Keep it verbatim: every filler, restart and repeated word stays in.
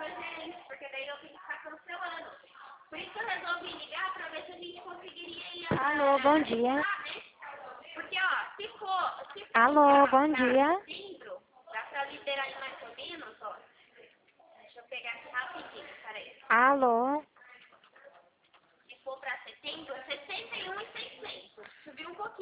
pra gente, porque daí eu tenho que ficar cancelando. Por isso que eu resolvi ligar pra ver se a gente conseguiria ir a... Alô, bom dia. Né? Porque, ó, se for... Se for Alô, pra, bom pra dia. setembro, dá pra liberar aí mais ou menos, ó. Deixa eu pegar aqui rapidinho, peraí. Alô. Se for pra setembro, é sessenta e um e seiscentos. Subiu um pouquinho.